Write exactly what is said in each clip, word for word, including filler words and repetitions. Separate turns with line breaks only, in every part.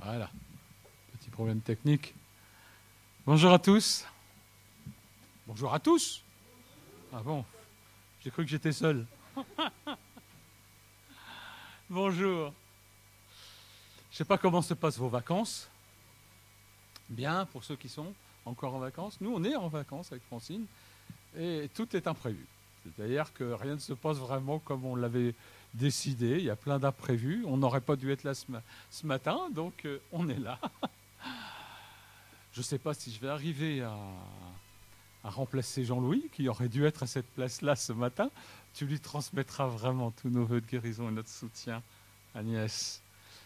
Voilà, petit problème technique. Bonjour à tous. Bonjour à tous. Ah bon, j'ai cru que j'étais seul. Bonjour. Je ne sais pas comment se passent vos vacances. Bien, pour ceux qui sont encore en vacances. Nous, on est en vacances avec Francine et tout est imprévu. C'est-à-dire que rien ne se passe vraiment comme on l'avait décidé. Il y a plein d'imprévus. On n'aurait pas dû être là ce, ma- ce matin, donc euh, on est là. Je ne sais pas si je vais arriver à, à remplacer Jean-Louis, qui aurait dû être à cette place-là ce matin. Tu lui transmettras vraiment tous nos voeux de guérison et notre soutien, Agnès.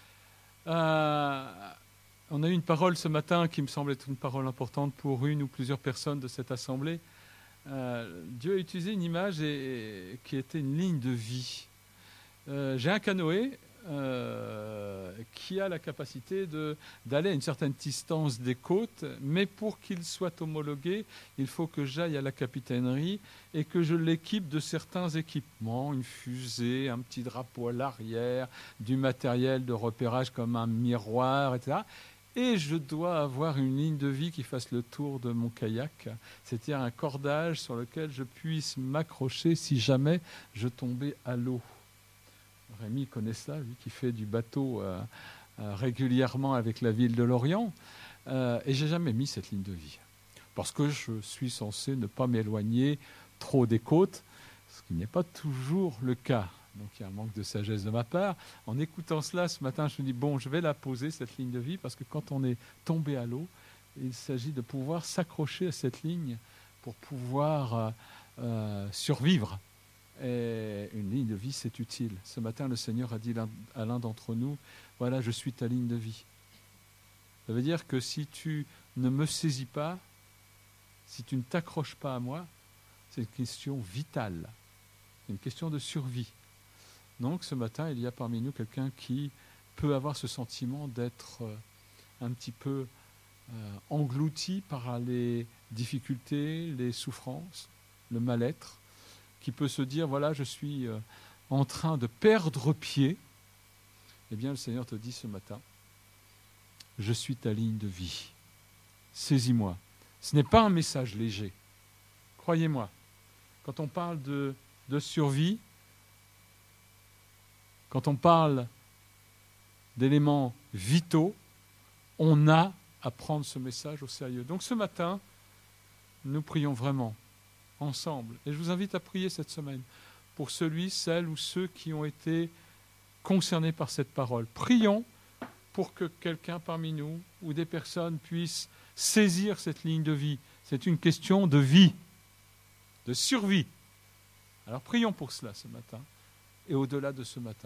Euh, on a eu une parole ce matin qui me semble être une parole importante pour une ou plusieurs personnes de cette assemblée. Euh, Dieu a utilisé une image et, et, qui était une ligne de vie. Euh, j'ai un canoë euh, qui a la capacité de, d'aller à une certaine distance des côtes, mais pour qu'il soit homologué, il faut que j'aille à la capitainerie et que je l'équipe de certains équipements, une fusée, un petit drapeau à l'arrière, du matériel de repérage comme un miroir, et cetera. Et je dois avoir une ligne de vie qui fasse le tour de mon kayak, c'est-à-dire un cordage sur lequel je puisse m'accrocher si jamais je tombais à l'eau. Rémi connaît ça, lui qui fait du bateau euh, euh, régulièrement avec la ville de Lorient. Euh, et j'ai jamais mis cette ligne de vie. Parce que je suis censé ne pas m'éloigner trop des côtes, ce qui n'est pas toujours le cas. Donc il y a un manque de sagesse de ma part. En écoutant cela ce matin, je me dis, bon, je vais la poser, cette ligne de vie, parce que quand on est tombé à l'eau, il s'agit de pouvoir s'accrocher à cette ligne pour pouvoir euh, euh, survivre. Et une ligne de vie, c'est utile. Ce matin, le Seigneur a dit à l'un d'entre nous, voilà, je suis ta ligne de vie. Ça veut dire que si tu ne me saisis pas, si tu ne t'accroches pas à moi, c'est une question vitale, c'est une question de survie. Donc ce matin, il y a parmi nous quelqu'un qui peut avoir ce sentiment d'être euh, un petit peu euh, englouti par les difficultés, les souffrances, le mal-être, qui peut se dire, voilà, je suis euh, en train de perdre pied. Eh bien, le Seigneur te dit ce matin, je suis ta ligne de vie. Saisis-moi. Ce n'est pas un message léger. Croyez-moi, quand on parle de, de survie, quand on parle d'éléments vitaux, on a à prendre ce message au sérieux. Donc ce matin, nous prions vraiment ensemble. Et je vous invite à prier cette semaine pour celui, celle ou ceux qui ont été concernés par cette parole. Prions pour que quelqu'un parmi nous ou des personnes puissent saisir cette ligne de vie. C'est une question de vie, de survie. Alors prions pour cela ce matin et au-delà de ce matin.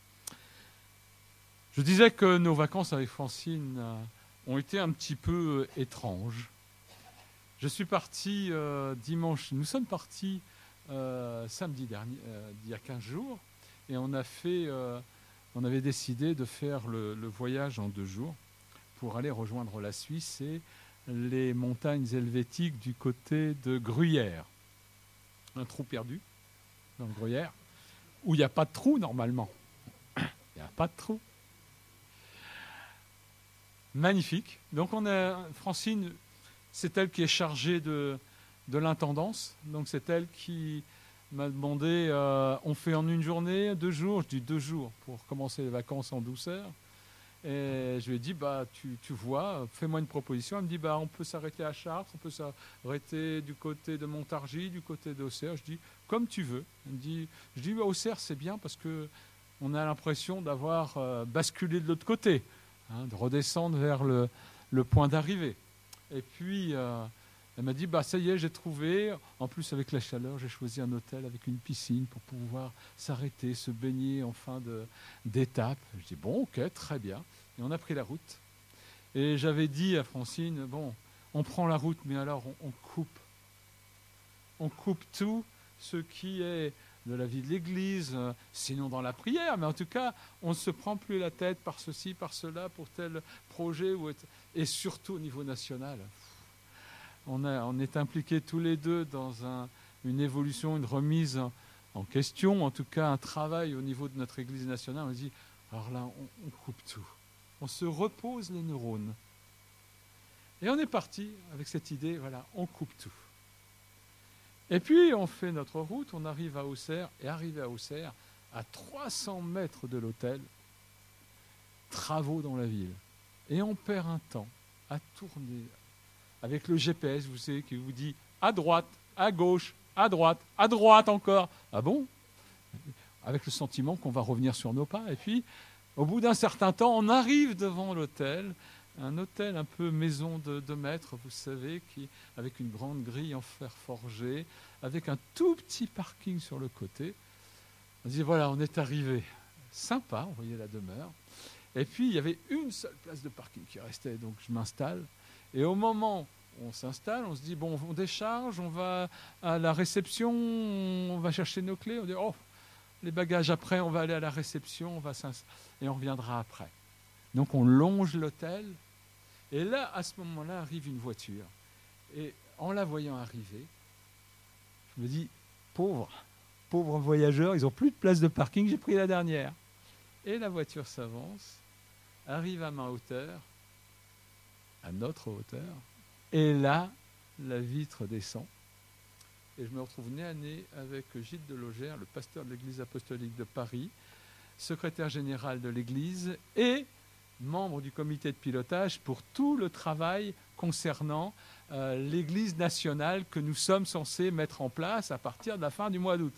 Je disais que nos vacances avec Francine euh, ont été un petit peu euh, étranges. Je suis parti euh, dimanche, nous sommes partis euh, samedi dernier, euh, il y a quinze jours, et on a fait, euh, on avait décidé de faire le, le voyage en deux jours pour aller rejoindre la Suisse et les montagnes helvétiques du côté de Gruyère. Un trou perdu dans le Gruyère, où il n'y a pas de trou normalement. Il n'y a pas de trou. Magnifique. Donc on a Francine, c'est elle qui est chargée de, de l'intendance. Donc c'est elle qui m'a demandé, euh, on fait en une journée, deux jours. Je dis deux jours pour commencer les vacances en douceur. Et je lui ai dit, bah, tu, tu vois, fais-moi une proposition. Elle me dit, bah, on peut s'arrêter à Chartres, on peut s'arrêter du côté de Montargis, du côté d'Auxerre. Je dis, comme tu veux. Elle me dit, je dis, bah, Auxerre, c'est bien parce qu'on a l'impression d'avoir euh, basculé de l'autre côté. Hein, de redescendre vers le, le point d'arrivée. Et puis, euh, elle m'a dit, bah, ça y est, j'ai trouvé. En plus, avec la chaleur, j'ai choisi un hôtel avec une piscine pour pouvoir s'arrêter, se baigner en fin de, d'étape. Je dis, bon, ok, très bien. Et on a pris la route. Et j'avais dit à Francine, bon, on prend la route, mais alors on, on coupe. On coupe tout ce qui est de la vie de l'Église, euh, sinon dans la prière, mais en tout cas, on ne se prend plus la tête par ceci, par cela, pour tel projet, ou et, et surtout au niveau national. On, a, on est impliqués tous les deux dans un, une évolution, une remise en, en question, en tout cas un travail au niveau de notre Église nationale. On dit, alors là, on, on coupe tout. on se repose les neurones. Et on est parti avec cette idée, voilà, on coupe tout. Et puis on fait notre route, on arrive à Auxerre, et arrivé à Auxerre, à trois cents mètres de l'hôtel, travaux dans la ville. Et on perd un temps à tourner avec le G P S, vous savez, qui vous dit à droite, à gauche, à droite, à droite encore. Ah bon? Avec le sentiment qu'on va revenir sur nos pas. Et puis, au bout d'un certain temps, on arrive devant l'hôtel, un hôtel un peu maison de, de maître, vous savez, qui, avec une grande grille en fer forgé, avec un tout petit parking sur le côté. On dit, voilà, on est arrivé. Sympa, on voyait la demeure. Et puis, il y avait une seule place de parking qui restait, donc je m'installe. Et au moment où on s'installe, on se dit, bon, on décharge, on va à la réception, on va chercher nos clés. On dit, oh, les bagages après, on va aller à la réception, on va et on reviendra après. Donc, on longe l'hôtel. Et là, à ce moment-là, arrive une voiture. Et en la voyant arriver, je me dis, pauvres, pauvres voyageurs, ils n'ont plus de place de parking, j'ai pris la dernière. Et la voiture s'avance, arrive à ma hauteur, à notre hauteur, et là, la vitre descend. Et je me retrouve nez à nez avec Gilles de Logère, le pasteur de l'Église apostolique de Paris, secrétaire général de l'Église et membre du comité de pilotage pour tout le travail concernant euh, l'Église nationale que nous sommes censés mettre en place à partir de la fin du mois d'août.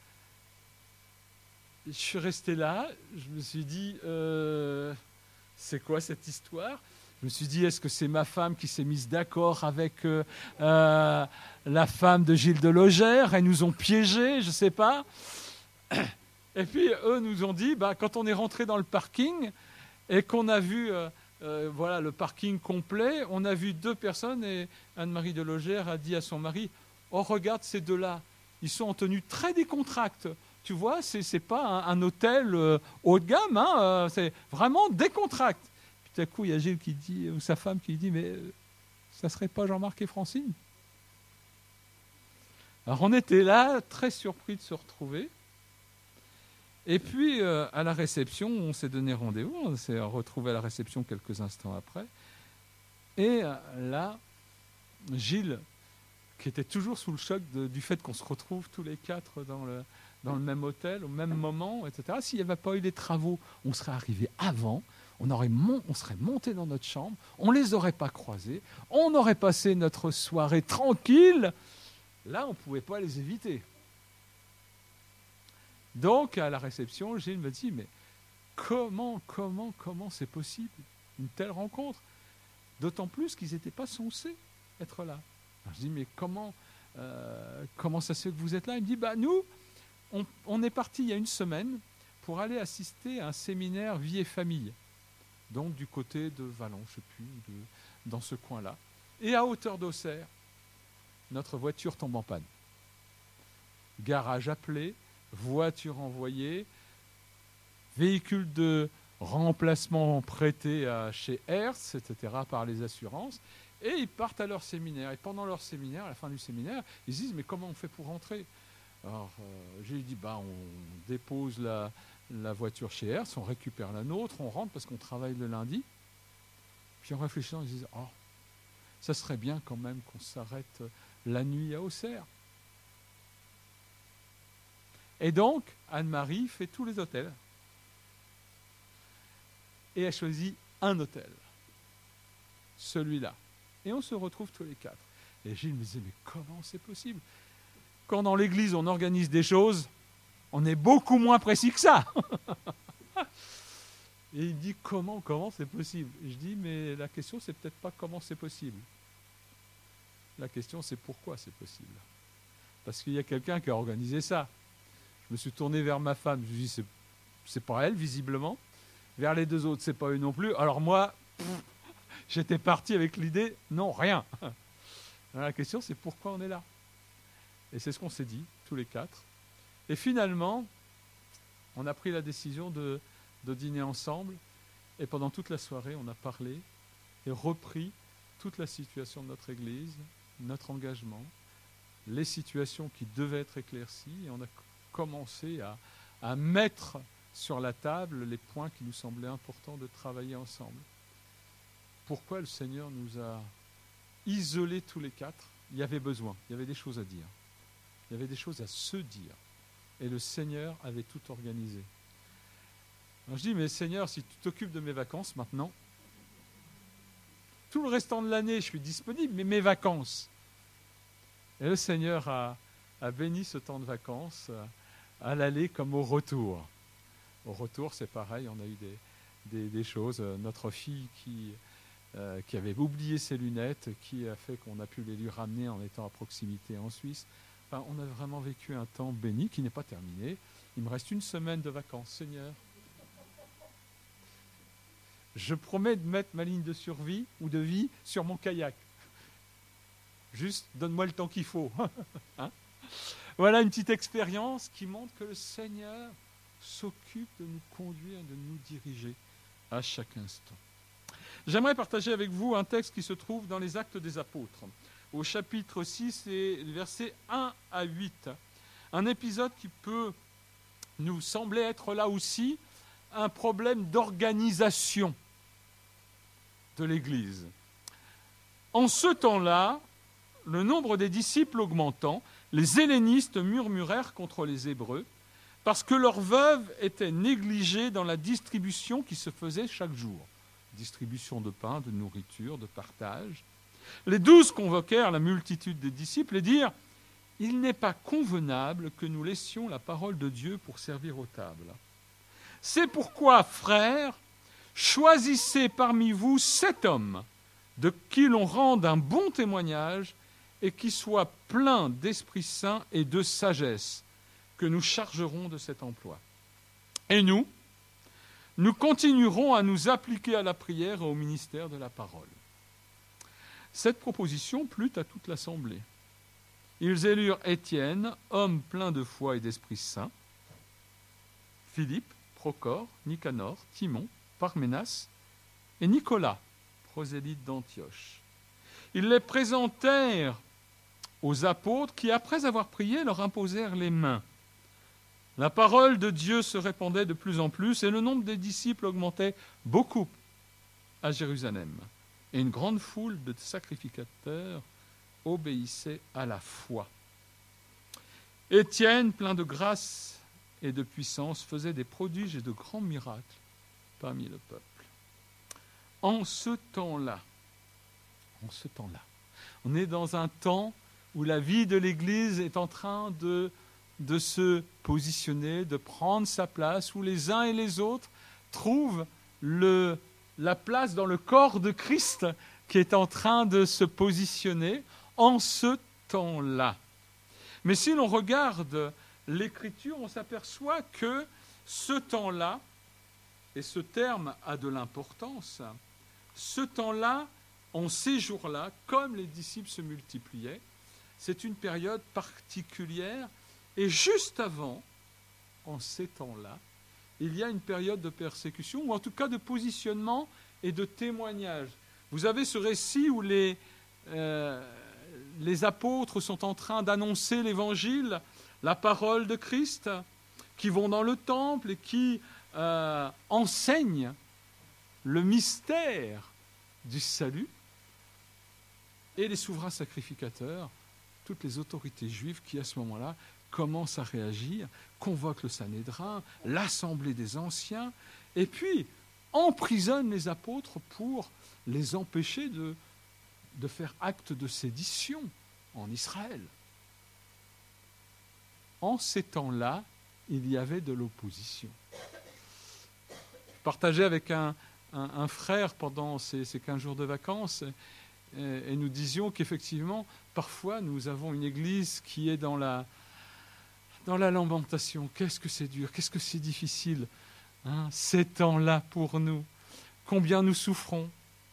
Je suis resté là, je me suis dit, euh, c'est quoi cette histoire? Je me suis dit, est-ce que c'est ma femme qui s'est mise d'accord avec euh, euh, la femme de Gilles de Logère? Elles nous ont piégés, je ne sais pas. Et puis, eux nous ont dit, bah, quand on est rentré dans le parking et qu'on a vu euh, euh, voilà, le parking complet, on a vu deux personnes et Anne-Marie de Logère a dit à son mari, oh, regarde ces deux-là, ils sont en tenue très décontracte. Tu vois, ce n'est pas un, un hôtel euh, haut de gamme, hein, euh, c'est vraiment décontracte. Puis tout à coup, il y a Gilles qui dit, ou sa femme qui dit, mais euh, ça ne serait pas Jean-Marc et Francine? Alors on était là, très surpris de se retrouver. Et puis, euh, à la réception, on s'est donné rendez-vous, on s'est retrouvé à la réception quelques instants après. Et euh, là, Gilles, qui était toujours sous le choc de, du fait qu'on se retrouve tous les quatre dans le, dans le même hôtel, au même moment, et cetera. S'il n'y avait pas eu les travaux, on serait arrivé avant, on, aurait mon, on serait monté dans notre chambre, on ne les aurait pas croisés, on aurait passé notre soirée tranquille. Là, on ne pouvait pas les éviter. Donc, à la réception, Gilles me dit, mais comment, comment, comment c'est possible, une telle rencontre? D'autant plus qu'ils n'étaient pas censés être là. Alors, je dis, mais comment, euh, comment ça se fait que vous êtes là? Il me dit, bah, nous, on, on est parti il y a une semaine pour aller assister à un séminaire vie et famille, donc du côté de Vallon, je ne sais plus, de, dans ce coin-là. Et à hauteur d'Auxerre, notre voiture tombe en panne. Garage appelé, voiture envoyée, véhicule de remplacement prêté à chez Hertz, et cetera, par les assurances, et ils partent à leur séminaire. Et pendant leur séminaire, à la fin du séminaire, ils se disent, mais comment on fait pour rentrer? Alors, euh, j'ai dit, bah, on dépose la, la voiture chez Hertz, on récupère la nôtre, on rentre parce qu'on travaille le lundi. Puis en réfléchissant, ils disent, oh, ça serait bien quand même qu'on s'arrête la nuit à Auxerre. Et donc, Anne-Marie fait tous les hôtels. Et elle choisit un hôtel. Celui-là. Et on se retrouve tous les quatre. Et Gilles me disait, mais comment c'est possible? Quand dans l'église, on organise des choses, on est beaucoup moins précis que ça. Et il me dit, comment, comment c'est possible? Et je dis, mais la question, c'est peut-être pas comment c'est possible. La question, c'est pourquoi c'est possible. Parce qu'il y a quelqu'un qui a organisé ça. Je me suis tourné vers ma femme, je lui ai dit, c'est, c'est pas elle, visiblement. Vers les deux autres, c'est pas eux non plus. Alors moi, pff, j'étais parti avec l'idée, non, rien. Alors la question, c'est pourquoi on est là. Et c'est ce qu'on s'est dit, tous les quatre. Et finalement, on a pris la décision de, de dîner ensemble. Et pendant toute la soirée, on a parlé et repris toute la situation de notre Église, notre engagement, les situations qui devaient être éclaircies. Et on a commencé à, à mettre sur la table les points qui nous semblaient importants de travailler ensemble. Pourquoi le Seigneur nous a isolés tous les quatre? Il y avait besoin, il y avait des choses à dire. Il y avait des choses à se dire. Et le Seigneur avait tout organisé. Alors je dis, mais Seigneur, si tu t'occupes de mes vacances maintenant, tout le restant de l'année, je suis disponible, mais mes vacances. Et le Seigneur a, a béni ce temps de vacances à l'aller comme au retour. Au retour, c'est pareil, on a eu des, des, des choses. Notre fille qui, euh, qui avait oublié ses lunettes, qui a fait qu'on a pu les lui ramener en étant à proximité en Suisse. Enfin, on a vraiment vécu un temps béni qui n'est pas terminé. Il me reste une semaine de vacances, Seigneur. Je promets de mettre ma ligne de survie ou de vie sur mon kayak. Juste, donne-moi le temps qu'il faut. Hein? Voilà une petite expérience qui montre que le Seigneur s'occupe de nous conduire, de nous diriger à chaque instant. J'aimerais partager avec vous un texte qui se trouve dans les Actes des Apôtres, au chapitre six et versets un à huit. Un épisode qui peut nous sembler être là aussi un problème d'organisation de l'Église. En ce temps-là, le nombre des disciples augmentant, les hellénistes murmurèrent contre les Hébreux parce que leurs veuves étaient négligées dans la distribution qui se faisait chaque jour. Distribution de pain, de nourriture, de partage. Les douze convoquèrent la multitude des disciples et dirent « Il n'est pas convenable que nous laissions la parole de Dieu pour servir aux tables. C'est pourquoi, frères, choisissez parmi vous sept hommes de qui l'on rende un bon témoignage et qui soient pleins d'Esprit Saint et de sagesse, que nous chargerons de cet emploi. Et nous, nous continuerons à nous appliquer à la prière et au ministère de la parole. » Cette proposition plut à toute l'assemblée. Ils élurent Étienne, homme plein de foi et d'Esprit Saint, Philippe, Procor, Nicanor, Timon, Parménas et Nicolas, prosélyte d'Antioche. Ils les présentèrent aux apôtres qui, après avoir prié, leur imposèrent les mains. La parole de Dieu se répandait de plus en plus et le nombre des disciples augmentait beaucoup à Jérusalem. Et une grande foule de sacrificateurs obéissait à la foi. Étienne, plein de grâce et de puissance, faisait des prodiges et de grands miracles parmi le peuple. En ce temps-là, en ce temps-là, on est dans un temps où la vie de l'Église est en train de, de se positionner, de prendre sa place, où les uns et les autres trouvent le, la place dans le corps de Christ qui est en train de se positionner en ce temps-là. Mais si l'on regarde l'Écriture, on s'aperçoit que ce temps-là, et ce terme a de l'importance, ce temps-là, en ces jours-là, comme les disciples se multipliaient, c'est une période particulière. Et juste avant, en ces temps-là, il y a une période de persécution, ou en tout cas de positionnement et de témoignage. Vous avez ce récit où les, euh, les apôtres sont en train d'annoncer l'Évangile, la parole de Christ, qui vont dans le temple et qui euh, enseignent le mystère du salut. Et les souverains sacrificateurs, toutes les autorités juives qui, à ce moment-là, commencent à réagir, convoquent le Sanhédrin, l'assemblée des anciens, et puis emprisonnent les apôtres pour les empêcher de, de faire acte de sédition en Israël. En ces temps-là, il y avait de l'opposition. Je partageais avec un, un, un frère pendant ces, ces quinze jours de vacances, et, et nous disions qu'effectivement, parfois, nous avons une église qui est dans la, dans la lamentation. Qu'est-ce que c'est dur, qu'est-ce que c'est difficile, hein, ces temps-là pour nous. Combien nous souffrons.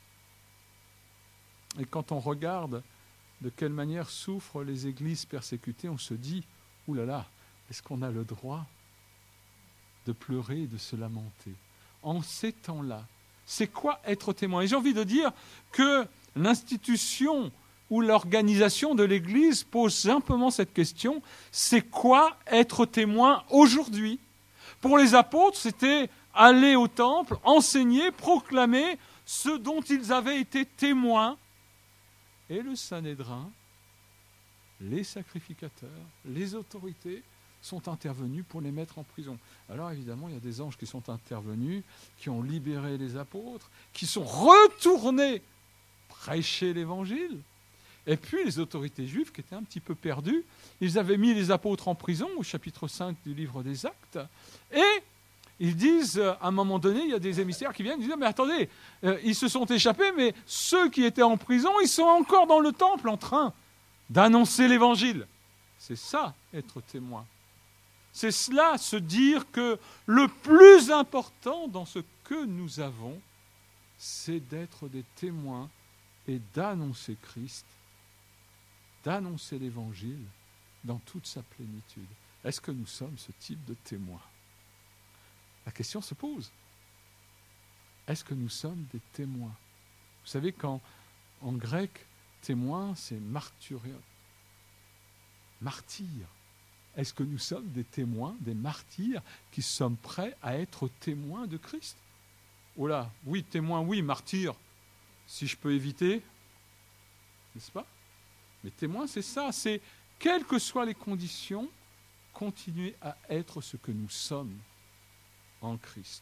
Et quand on regarde de quelle manière souffrent les églises persécutées, on se dit, ouh là là, est-ce qu'on a le droit de pleurer et de se lamenter? En ces temps-là, c'est quoi être témoin? Et j'ai envie de dire que l'institution ou l'organisation de l'Église pose simplement cette question, c'est quoi être témoin aujourd'hui? Pour les apôtres, c'était aller au temple, enseigner, proclamer ce dont ils avaient été témoins. Et le Sanhédrin, les sacrificateurs, les autorités sont intervenus pour les mettre en prison. Alors évidemment, il y a des anges qui sont intervenus, qui ont libéré les apôtres, qui sont retournés prêcher l'évangile. Et puis les autorités juives qui étaient un petit peu perdues, ils avaient mis les apôtres en prison au chapitre cinq du livre des Actes, et ils disent, à un moment donné, il y a des émissaires qui viennent, ils disent, mais attendez, euh, ils se sont échappés, mais ceux qui étaient en prison, ils sont encore dans le temple en train d'annoncer l'évangile. C'est ça, être témoin. C'est cela, se dire que le plus important dans ce que nous avons, c'est d'être des témoins et d'annoncer Christ, d'annoncer l'évangile dans toute sa plénitude. Est-ce que nous sommes ce type de témoins ? La question se pose. Est-ce que nous sommes des témoins ? Vous savez qu'en en grec, témoin, c'est martyrion. Martyr. Est-ce que nous sommes des témoins, des martyrs, qui sommes prêts à être témoins de Christ ? Oh là, oui, témoin, oui, martyr, si je peux éviter, n'est-ce pas ? Mais témoin, c'est ça, c'est, quelles que soient les conditions, continuer à être ce que nous sommes en Christ.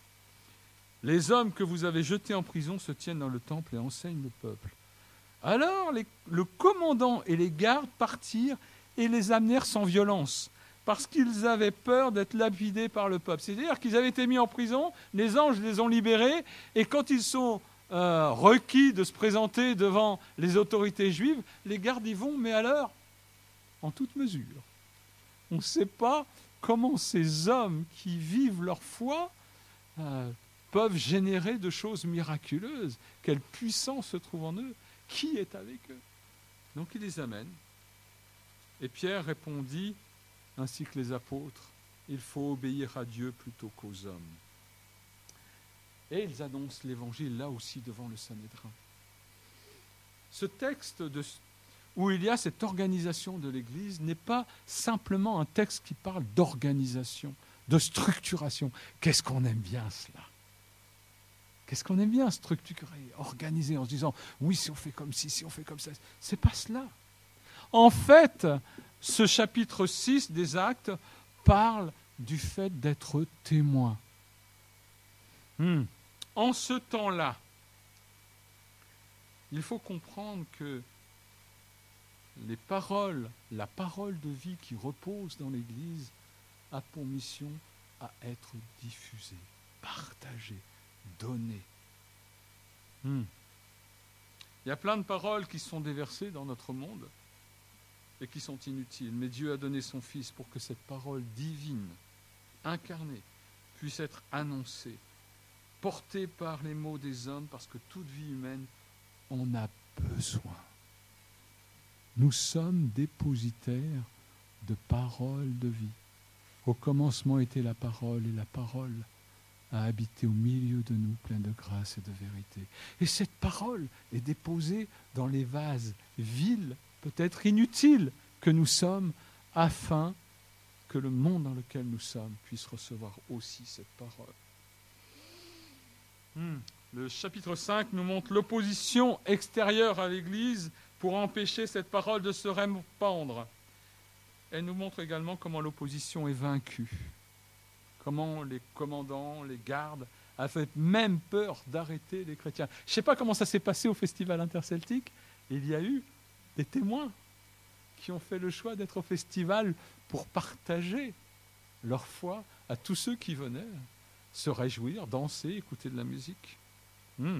Les hommes que vous avez jetés en prison se tiennent dans le temple et enseignent le peuple. Alors les, le commandant et les gardes partirent et les amenèrent sans violence, parce qu'ils avaient peur d'être lapidés par le peuple. C'est-à-dire qu'ils avaient été mis en prison, les anges les ont libérés, et quand ils sont euh, requis de se présenter devant les autorités juives, les gardes y vont, mais à l'heure, en toute mesure. On ne sait pas comment ces hommes qui vivent leur foi euh, peuvent générer de choses miraculeuses. Quelle puissance se trouve en eux. Qui est avec eux ? Donc il les amène. Et Pierre répondit, ainsi que les apôtres, il faut obéir à Dieu plutôt qu'aux hommes. Et ils annoncent l'évangile là aussi devant le Sanhédrin. Ce texte de, où il y a cette organisation de l'Église n'est pas simplement un texte qui parle d'organisation, de structuration. Qu'est-ce qu'on aime bien cela ? Qu'est-ce qu'on aime bien structurer, organiser en se disant oui, si on fait comme ci, si on fait comme ça. C'est pas cela. En fait, ce chapitre six des Actes parle du fait d'être témoin. Hmm. En ce temps-là, il faut comprendre que les paroles, la parole de vie qui repose dans l'Église a pour mission à être diffusée, partagée, donnée. Hmm. Il y a plein de paroles qui sont déversées dans notre monde et qui sont inutiles. Mais Dieu a donné son Fils pour que cette parole divine, incarnée, puisse être annoncée, portée par les mots des hommes, parce que toute vie humaine en a besoin. Nous sommes dépositaires de paroles de vie. Au commencement était la parole, et la parole a habité au milieu de nous, plein de grâce et de vérité. Et cette parole est déposée dans les vases vils, peut-être inutiles, que nous sommes, afin que le monde dans lequel nous sommes puisse recevoir aussi cette parole. Hmm. Le chapitre cinq nous montre l'opposition extérieure à l'Église pour empêcher cette parole de se répandre. Elle nous montre également comment l'opposition est vaincue. Comment les commandants, les gardes avaient même peur d'arrêter les chrétiens. Je ne sais pas comment ça s'est passé au festival interceltique. Il y a eu des témoins qui ont fait le choix d'être au festival pour partager leur foi à tous ceux qui venaient se réjouir, danser, écouter de la musique. Hmm.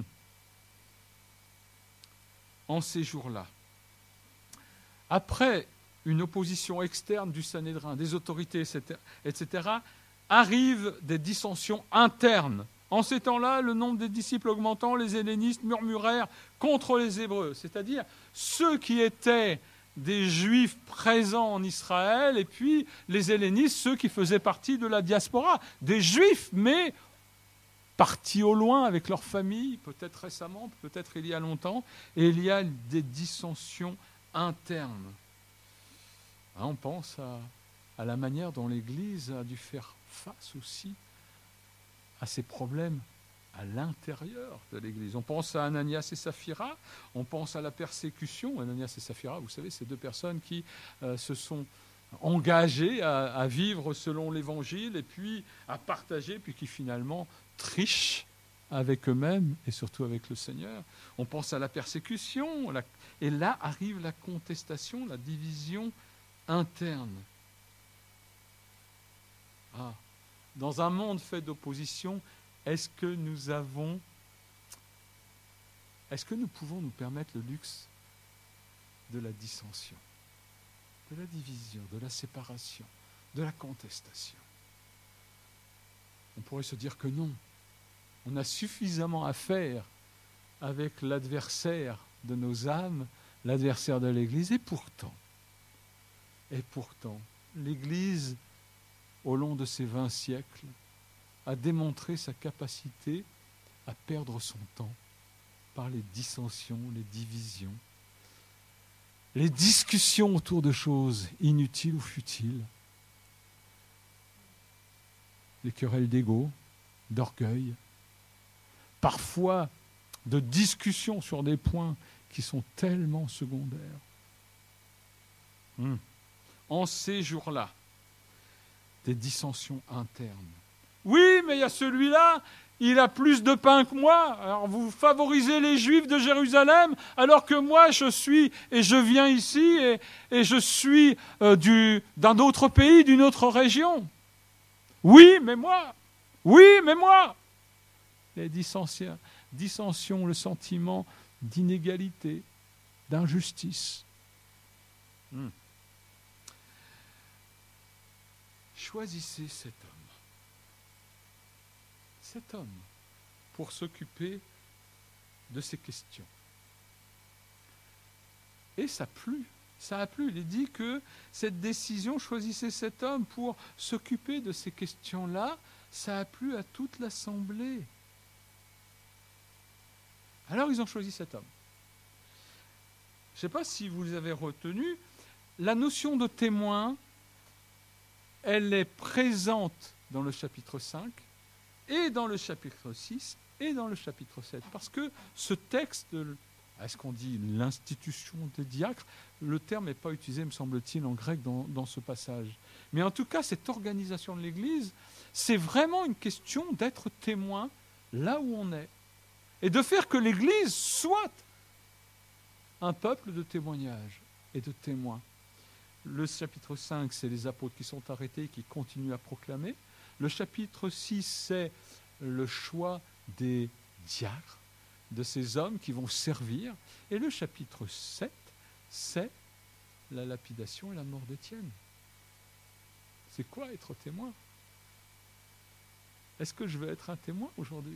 En ces jours-là, après une opposition externe du Sanhédrin, des autorités, et cetera, arrivent des dissensions internes. En ces temps-là, le nombre des disciples augmentant, les hellénistes murmurèrent contre les Hébreux, c'est-à-dire ceux qui étaient des Juifs présents en Israël, et puis les hellénistes, ceux qui faisaient partie de la diaspora, des Juifs, mais partis au loin avec leur famille, peut-être récemment, peut-être il y a longtemps, et il y a des dissensions internes. Hein, on pense à, à la manière dont l'Église a dû faire face aussi à ces problèmes à l'intérieur de l'Église. On pense à Ananias et Saphira, on pense à la persécution. Ananias et Saphira, vous savez, ces deux personnes qui euh, se sont engagées à, à vivre selon l'Évangile et puis à partager, puis qui finalement trichent avec eux-mêmes et surtout avec le Seigneur. On pense à la persécution, la, et là arrive la contestation, la division interne. Ah, dans un monde fait d'opposition, est-ce que nous avons, est-ce que nous pouvons nous permettre le luxe de la dissension, de la division, de la séparation, de la contestation? On pourrait se dire que non. On a suffisamment à faire avec l'adversaire de nos âmes, l'adversaire de l'Église, et pourtant, et pourtant, l'Église, au long de ces vingt siècles, a démontré sa capacité à perdre son temps par les dissensions, les divisions, les discussions autour de choses inutiles ou futiles, les querelles d'ego, d'orgueil, parfois de discussions sur des points qui sont tellement secondaires. Hum. En ces jours-là, des dissensions internes. Oui, mais il y a celui-là, il a plus de pain que moi. Alors vous favorisez les Juifs de Jérusalem, alors que moi je suis, et je viens ici, et, et je suis euh, du, d'un autre pays, d'une autre région. Oui, mais moi. Oui, mais moi. Les dissensions, dissensions, le sentiment d'inégalité, d'injustice. Hmm. Choisissez cet homme. Cet homme pour s'occuper de ces questions. Et ça a plu, ça a plu. Il est dit que cette décision, choisissez cet homme pour s'occuper de ces questions-là, ça a plu à toute l'assemblée. Alors ils ont choisi cet homme. Je ne sais pas si vous avez retenu, la notion de témoin, elle est présente dans le chapitre cinq, et dans le chapitre six, et dans le chapitre sept. Parce que ce texte, est-ce qu'on dit l'institution des diacres? Le terme n'est pas utilisé, me semble-t-il, en grec dans, dans ce passage. Mais en tout cas, cette organisation de l'Église, c'est vraiment une question d'être témoin là où on est. Et de faire que l'Église soit un peuple de témoignage et de témoins. Le chapitre cinq, c'est les apôtres qui sont arrêtés et qui continuent à proclamer. Le chapitre six, c'est le choix des diacres, de ces hommes qui vont servir. Et le chapitre sept, c'est la lapidation et la mort d'Étienne. C'est quoi être témoin? Est-ce que je veux être un témoin aujourd'hui?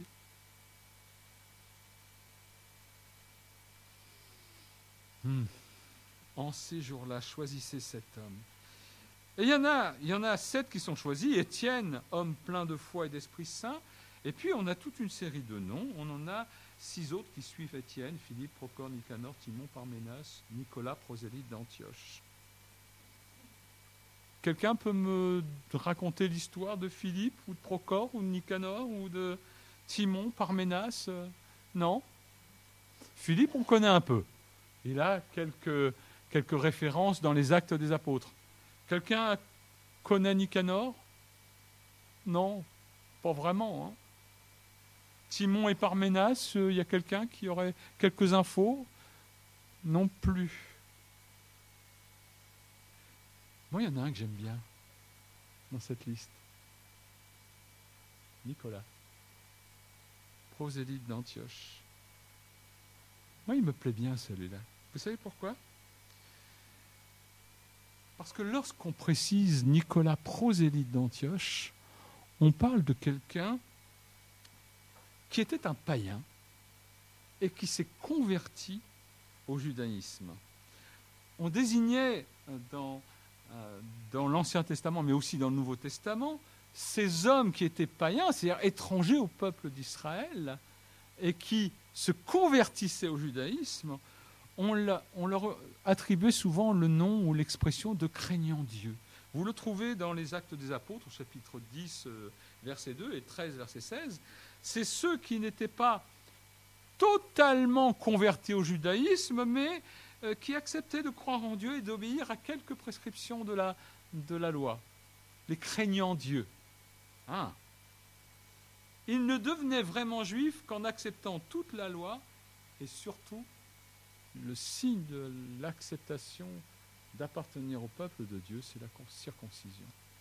Hmm. En ces jours-là, choisissez cet homme. Et il y en a, il y en a sept qui sont choisis. Étienne, homme plein de foi et d'Esprit Saint. Et puis on a toute une série de noms. On en a six autres qui suivent Étienne: Philippe, Procor, Nicanor, Timon, Parménas, Nicolas, prosélyte d'Antioche. Quelqu'un peut me raconter l'histoire de Philippe ou de Procor ou de Nicanor ou de Timon, Parménas? Non? Philippe, on connaît un peu. Il a quelques, quelques références dans les Actes des Apôtres. Quelqu'un connaît Nicanor? Non, pas vraiment. Hein. Timon et Parménas, il euh, y a quelqu'un qui aurait quelques infos? Non plus. Moi, il y en a un que j'aime bien dans cette liste. Nicolas, prosélyte d'Antioche. Moi, il me plaît bien celui-là. Vous savez pourquoi? Parce que lorsqu'on précise Nicolas, prosélyte d'Antioche, on parle de quelqu'un qui était un païen et qui s'est converti au judaïsme. On désignait dans, euh, dans l'Ancien Testament, mais aussi dans le Nouveau Testament, ces hommes qui étaient païens, c'est-à-dire étrangers au peuple d'Israël, et qui se convertissaient au judaïsme. On, on leur attribuait souvent le nom ou l'expression de craignant Dieu. Vous le trouvez dans les Actes des Apôtres, au chapitre dix, euh, verset deux, et treize, verset seize. C'est ceux qui n'étaient pas totalement convertis au judaïsme, mais euh, qui acceptaient de croire en Dieu et d'obéir à quelques prescriptions de la, de la loi. Les craignant Dieu. Hein? Ils ne devenaient vraiment juifs qu'en acceptant toute la loi et surtout le signe de l'acceptation d'appartenir au peuple de Dieu, c'est la circoncision.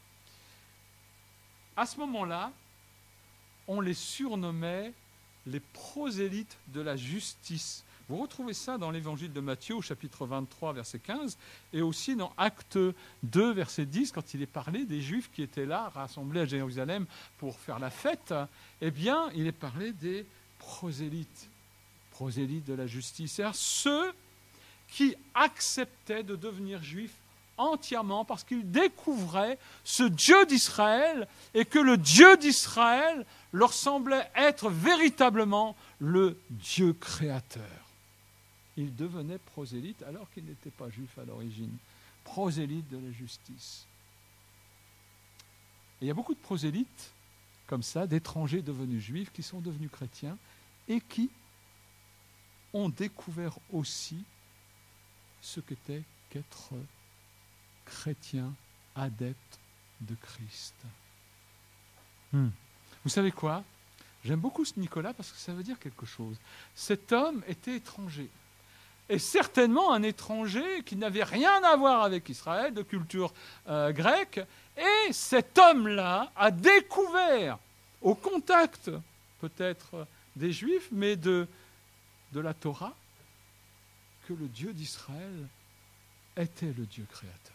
À ce moment-là, on les surnommait les prosélytes de la justice. Vous retrouvez ça dans l'évangile de Matthieu au chapitre vingt-trois, verset quinze, et aussi dans Acte deux, verset dix, quand il est parlé des Juifs qui étaient là, rassemblés à Jérusalem pour faire la fête, eh bien, il est parlé des prosélytes, prosélytes de la justice, c'est-à-dire ceux qui acceptaient de devenir juifs entièrement parce qu'ils découvraient ce Dieu d'Israël et que le Dieu d'Israël leur semblait être véritablement le Dieu créateur. Ils devenaient prosélytes alors qu'ils n'étaient pas juifs à l'origine, prosélytes de la justice. Et il y a beaucoup de prosélytes comme ça, d'étrangers devenus juifs, qui sont devenus chrétiens et qui ont découvert aussi ce qu'était qu'être chrétien, adepte de Christ. Hmm. Vous savez quoi? J'aime beaucoup ce Nicolas parce que ça veut dire quelque chose. Cet homme était étranger. Et certainement un étranger qui n'avait rien à voir avec Israël, de culture euh, grecque. Et cet homme-là a découvert, au contact peut-être des Juifs, mais de, de la Torah, que le Dieu d'Israël était le Dieu créateur.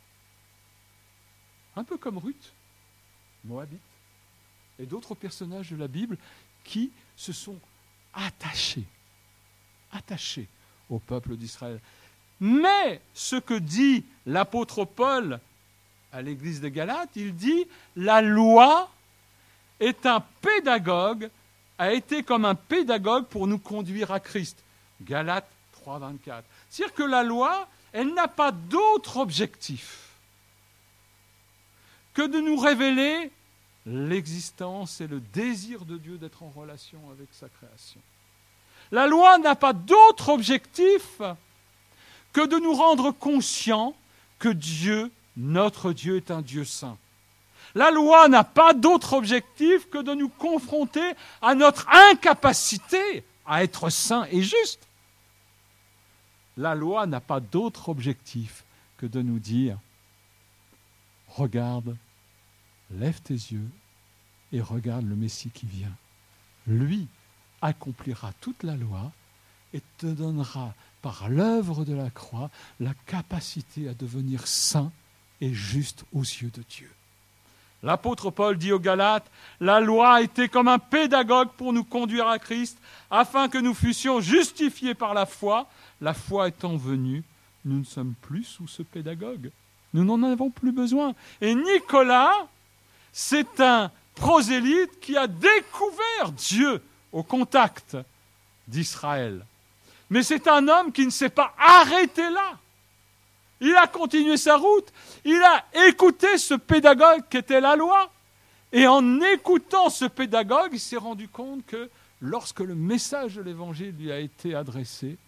Un peu comme Ruth, Moabite, et d'autres personnages de la Bible qui se sont attachés, attachés au peuple d'Israël. Mais ce que dit l'apôtre Paul à l'église de Galates, il dit « La loi est un pédagogue, a été comme un pédagogue pour nous conduire à Christ. » Galates trois, vingt-quatre. C'est-à-dire que la loi, elle n'a pas d'autre objectif que de nous révéler l'existence et le désir de Dieu d'être en relation avec sa création. La loi n'a pas d'autre objectif que de nous rendre conscients que Dieu, notre Dieu, est un Dieu saint. La loi n'a pas d'autre objectif que de nous confronter à notre incapacité à être saint et juste. La loi n'a pas d'autre objectif que de nous dire « Regarde, lève tes yeux et regarde le Messie qui vient. Lui accomplira toute la loi et te donnera par l'œuvre de la croix la capacité à devenir saint et juste aux yeux de Dieu. » L'apôtre Paul dit aux Galates, « La loi a été comme un pédagogue pour nous conduire à Christ, afin que nous fussions justifiés par la foi. La foi étant venue, nous ne sommes plus sous ce pédagogue. Nous n'en avons plus besoin. » Et Nicolas, c'est un prosélyte qui a découvert Dieu au contact d'Israël. Mais c'est un homme qui ne s'est pas arrêté là. Il a continué sa route. Il a écouté ce pédagogue qui était la loi. Et en écoutant ce pédagogue, il s'est rendu compte que lorsque le message de l'Évangile lui a été adressé,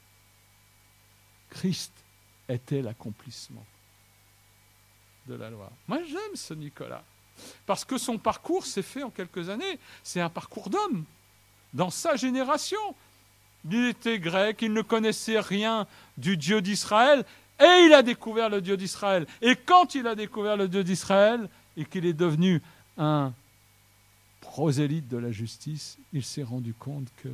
Christ était l'accomplissement de la loi. Moi, j'aime ce Nicolas. Parce que son parcours s'est fait en quelques années. C'est un parcours d'homme. Dans sa génération, il était grec, il ne connaissait rien du Dieu d'Israël, et il a découvert le Dieu d'Israël. Et quand il a découvert le Dieu d'Israël, et qu'il est devenu un prosélyte de la justice, il s'est rendu compte que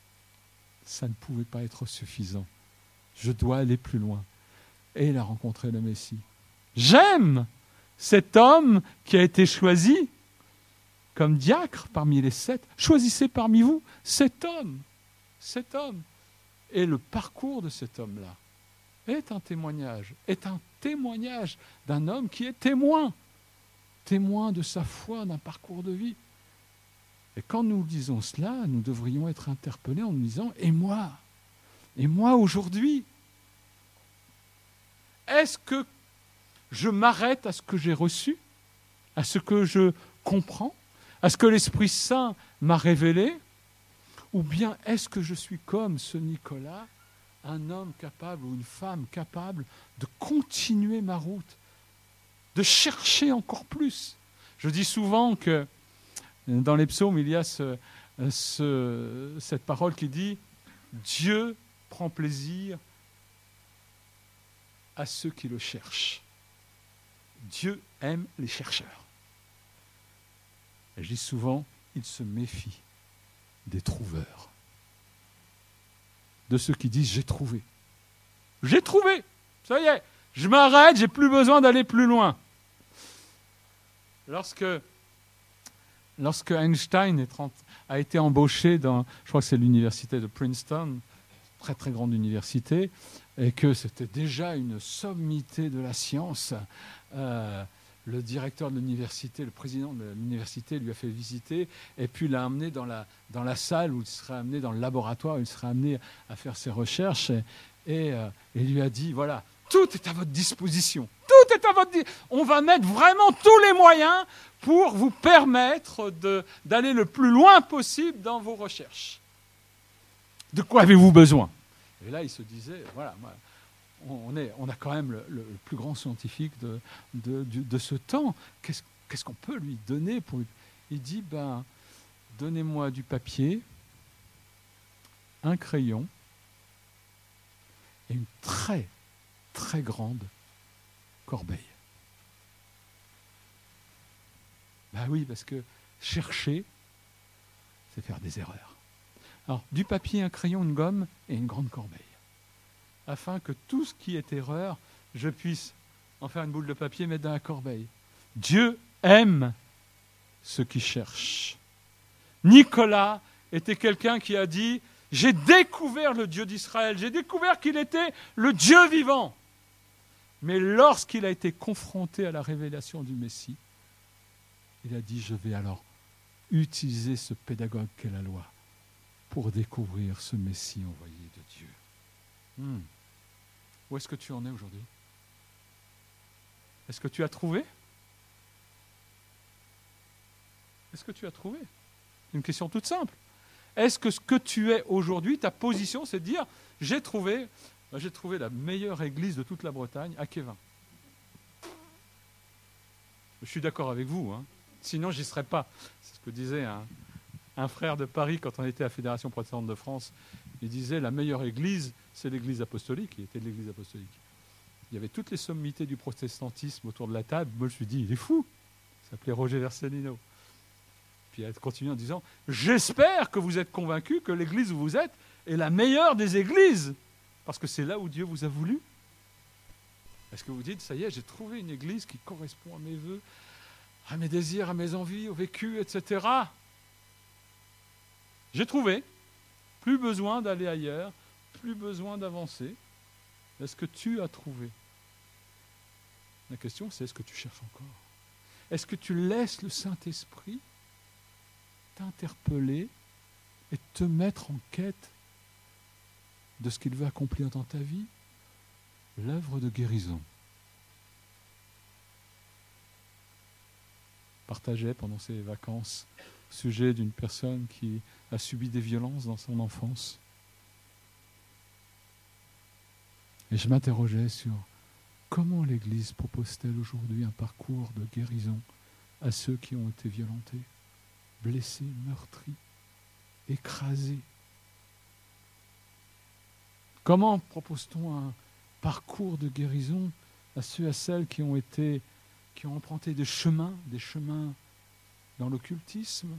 ça ne pouvait pas être suffisant. Je dois aller plus loin. Et il a rencontré le Messie. J'aime cet homme qui a été choisi comme diacre parmi les sept. Choisissez parmi vous cet homme, cet homme. Et le parcours de cet homme-là est un témoignage, est un témoignage d'un homme qui est témoin, témoin de sa foi, d'un parcours de vie. Et quand nous disons cela, nous devrions être interpellés en nous disant « Et moi ? Et moi aujourd'hui ? Est-ce que je m'arrête à ce que j'ai reçu, à ce que je comprends, à ce que l'Esprit Saint m'a révélé, ou bien est-ce que je suis comme ce Nicolas, un homme capable ou une femme capable de continuer ma route, de chercher encore plus. Je dis souvent que dans les psaumes, il y a ce, ce, cette parole qui dit « Dieu prend plaisir à ceux qui le cherchent. Dieu aime les chercheurs. » Et je dis souvent, il se méfie des trouveurs, de ceux qui disent « j'ai trouvé ». J'ai trouvé, ça y est, je m'arrête, j'ai plus besoin d'aller plus loin. Lorsque, lorsque Einstein est, a été embauché dans, je crois que c'est l'université de Princeton, très très grande université, et que c'était déjà une sommité de la science, euh, le directeur de l'université, le président de l'université lui a fait visiter et puis l'a amené dans la, dans la salle où il serait amené, dans le laboratoire où il serait amené à faire ses recherches et, et, euh, et lui a dit, voilà, tout est à votre disposition. Tout est à votre disposition. On va mettre vraiment tous les moyens pour vous permettre de, d'aller le plus loin possible dans vos recherches. De quoi avez-vous besoin? Et là, il se disait, voilà, moi, On, est, on a quand même le, le plus grand scientifique de, de, de, de ce temps. Qu'est-ce, qu'est-ce qu'on peut lui donner pour... Il dit, ben, donnez-moi du papier, un crayon et une très, très grande corbeille. Ben oui, parce que chercher, c'est faire des erreurs. Alors, du papier, un crayon, une gomme et une grande corbeille. Afin que tout ce qui est erreur, je puisse en faire une boule de papier et mettre dans la corbeille. Dieu aime ceux qui cherchent. Nicolas était quelqu'un qui a dit « J'ai découvert le Dieu d'Israël, j'ai découvert qu'il était le Dieu vivant. » Mais lorsqu'il a été confronté à la révélation du Messie, il a dit « Je vais alors utiliser ce pédagogue qu'est la loi pour découvrir ce Messie envoyé de Dieu. Hmm. » Où est-ce que tu en es aujourd'hui? Est-ce que tu as trouvé? Est-ce que tu as trouvé? Une question toute simple. Est-ce que ce que tu es aujourd'hui, ta position, c'est de dire « J'ai trouvé, j'ai trouvé la meilleure église de toute la Bretagne à Kévin. » Je suis d'accord avec vous, hein. Sinon j'y serais pas. C'est ce que disait un, un frère de Paris quand on était à la Fédération protestante de France. Il disait la meilleure église, c'est l'église apostolique. Il était de l'église apostolique. Il y avait toutes les sommités du protestantisme autour de la table. Moi, je me suis dit, il est fou. Il s'appelait Roger Vercellino. Puis il a continué en disant, j'espère que vous êtes convaincus que l'église où vous êtes est la meilleure des églises. Parce que c'est là où Dieu vous a voulu. Est-ce que vous dites, ça y est, j'ai trouvé une église qui correspond à mes vœux, à mes désirs, à mes envies, au vécu, et cetera. J'ai trouvé. Plus besoin d'aller ailleurs, plus besoin d'avancer. Est-ce que tu as trouvé? La question, c'est est-ce que tu cherches encore? Est-ce que tu laisses le Saint-Esprit t'interpeller et te mettre en quête de ce qu'il veut accomplir dans ta vie? L'œuvre de guérison. Partageait pendant ses vacances au sujet d'une personne qui a subi des violences dans son enfance. Et je m'interrogeais sur comment l'Église propose-t-elle aujourd'hui un parcours de guérison à ceux qui ont été violentés, blessés, meurtris, écrasés. Comment propose-t-on un parcours de guérison à ceux et à celles qui ont été, qui ont emprunté des chemins, des chemins dans l'occultisme,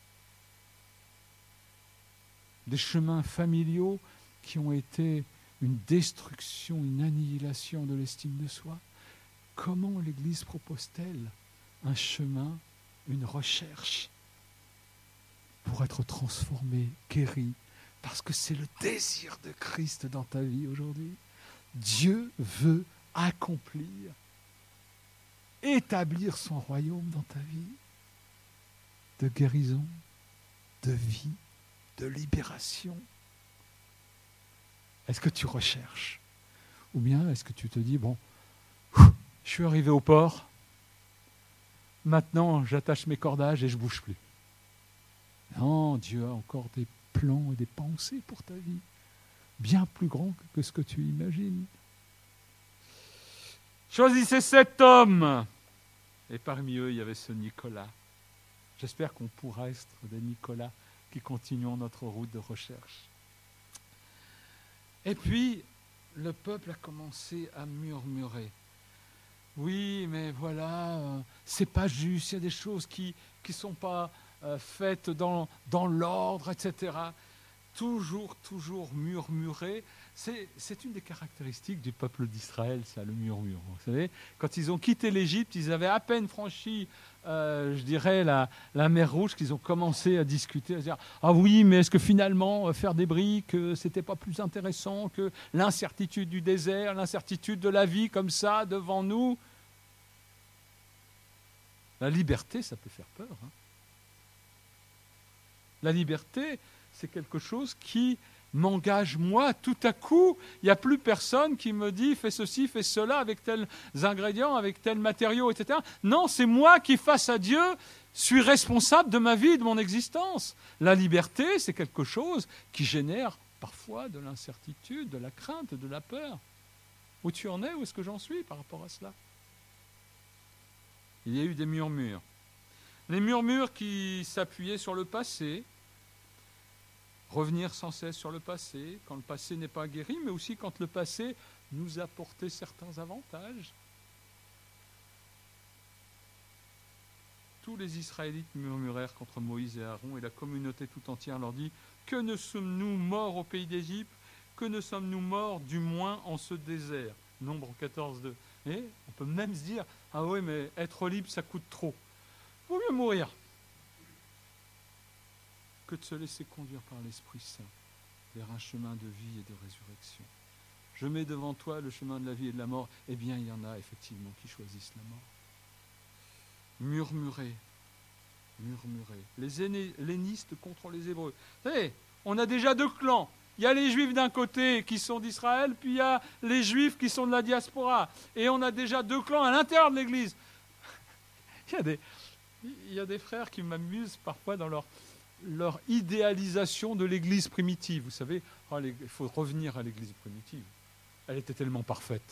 des chemins familiaux qui ont été une destruction, une annihilation de l'estime de soi? Comment l'Église propose-t-elle un chemin, une recherche pour être transformé, guéri, parce que c'est le désir de Christ dans ta vie aujourd'hui? Dieu veut accomplir, établir son royaume dans ta vie, de guérison, de vie, de libération. Est-ce que tu recherches? Ou bien est-ce que tu te dis, bon, Je suis arrivé au port. Maintenant, j'attache mes cordages et je ne bouge plus. Non, Dieu a encore des plans et des pensées pour ta vie, bien plus grands que ce que tu imagines. Choisissez sept hommes. Et parmi eux, il y avait ce Nicolas. J'espère qu'on pourra être des Nicolas qui continuons notre route de recherche. Et puis, le peuple a commencé à murmurer. Oui, mais voilà, euh, c'est pas juste, il y a des choses qui ne sont pas euh, faites dans, dans l'ordre, et cetera. Toujours, toujours murmurer. C'est, c'est une des caractéristiques du peuple d'Israël, ça, le murmure. Vous savez, quand ils ont quitté l'Égypte, ils avaient à peine franchi, euh, je dirais, la, la mer Rouge, qu'ils ont commencé à discuter, à dire « Ah oui, mais est-ce que finalement, faire des briques, euh, c'était pas plus intéressant que l'incertitude du désert, l'incertitude de la vie comme ça, devant nous ?» La liberté, ça peut faire peur. Hein. La liberté, c'est quelque chose qui m'engage moi. Tout à coup, il n'y a plus personne qui me dit fais ceci, fais cela avec tels ingrédients, avec tels matériaux, et cetera. Non, c'est moi qui, face à Dieu, suis responsable de ma vie, de mon existence. La liberté, c'est quelque chose qui génère parfois de l'incertitude, de la crainte, de la peur. Où tu en es? Où est-ce que j'en suis par rapport à cela? Il y a eu des murmures. Les murmures qui s'appuyaient sur le passé, revenir sans cesse sur le passé, quand le passé n'est pas guéri, mais aussi quand le passé nous a apporté certains avantages. Tous les Israélites murmurèrent contre Moïse et Aaron, et la communauté tout entière leur dit « Que ne sommes-nous morts au pays d'Égypte? Que ne sommes-nous morts du moins en ce désert ?» Nombre quatorze deux. Et on peut même se dire « Ah oui, mais être libre, ça coûte trop. Il vaut mieux mourir. » que de se laisser conduire par l'Esprit Saint vers un chemin de vie et de résurrection. Je mets devant toi le chemin de la vie et de la mort. Eh bien, il y en a effectivement qui choisissent la mort. Murmurer, murmurer. Les hellénistes contre les Hébreux. Vous savez, on a déjà deux clans. Il y a les Juifs d'un côté qui sont d'Israël, puis il y a les Juifs qui sont de la diaspora. Et on a déjà deux clans à l'intérieur de l'Église. Il y a des, il y a des frères qui m'amusent parfois dans leur... leur idéalisation de l'Église primitive. Vous savez, oh, il faut revenir à l'Église primitive. Elle était tellement parfaite.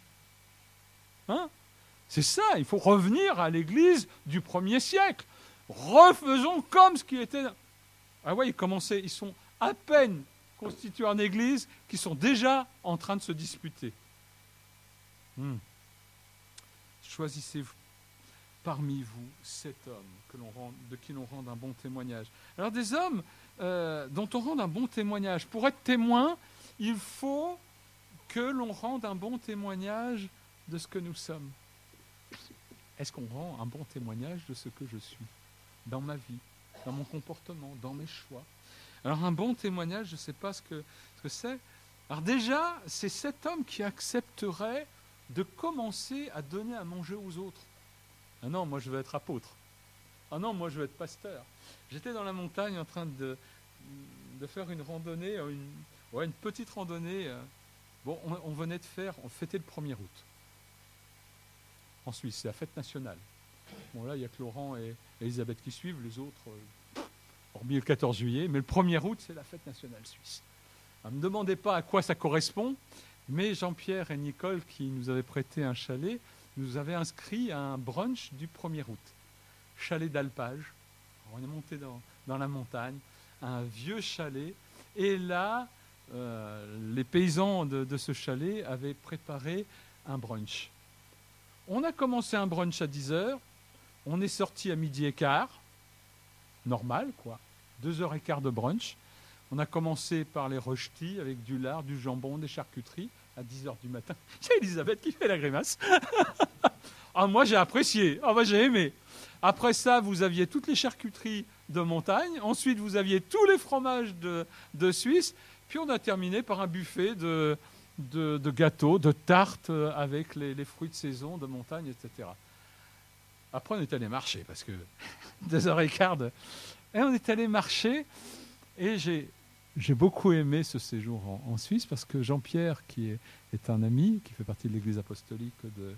Hein? C'est ça, il faut revenir à l'Église du premier siècle. Refaisons comme ce qui était... Ah ouais, ils commençaient, ils sont à peine constitués en Église, qui sont déjà en train de se disputer. Hmm. Choisissez-vous parmi vous sept hommes que l'on rend, de qui l'on rende un bon témoignage. Alors des hommes euh, dont on rende un bon témoignage. Pour être témoin, il faut que l'on rende un bon témoignage de ce que nous sommes. Est-ce qu'on rend un bon témoignage de ce que je suis dans ma vie, dans mon comportement, dans mes choix? Alors un bon témoignage, je ne sais pas ce que, ce que c'est. Alors déjà, c'est cet homme qui accepterait de commencer à donner à manger aux autres. Ah non, moi je veux être apôtre. Ah non, moi je veux être pasteur. J'étais dans la montagne en train de, de faire une randonnée, une, ouais, une petite randonnée. Bon, on, on venait de faire, on fêtait le premier août. En Suisse, c'est la fête nationale. Bon là, il n'y a que Laurent et Elisabeth qui suivent, les autres, euh, hormis le quatorze juillet, mais le premier août, c'est la fête nationale suisse. Alors, ne me demandez pas à quoi ça correspond, mais Jean-Pierre et Nicole, qui nous avaient prêté un chalet, nous avaient inscrit à un brunch du premier août. Chalet d'alpage. On est monté dans, dans la montagne, un vieux chalet. Et là, euh, les paysans de, de ce chalet avaient préparé un brunch. On a commencé un brunch à dix heures. On est sorti à midi et quart. Normal, quoi. deux heures et quart de brunch. On a commencé par les röstis avec du lard, du jambon, des charcuteries. À dix heures du matin, il y a Elisabeth qui fait la grimace. Ah, moi, j'ai apprécié. Ah, moi, j'ai aimé. Après ça, vous aviez toutes les charcuteries de montagne. Ensuite, vous aviez tous les fromages de, de Suisse. Puis, on a terminé par un buffet de, de, de gâteaux, de tartes avec les, les fruits de saison de montagne, et cetera. Après, on est allé marcher parce que deux heures et quart de... Et on est allé marcher et j'ai... J'ai beaucoup aimé ce séjour en, en Suisse parce que Jean-Pierre, qui est, est un ami, qui fait partie de l'Église apostolique de,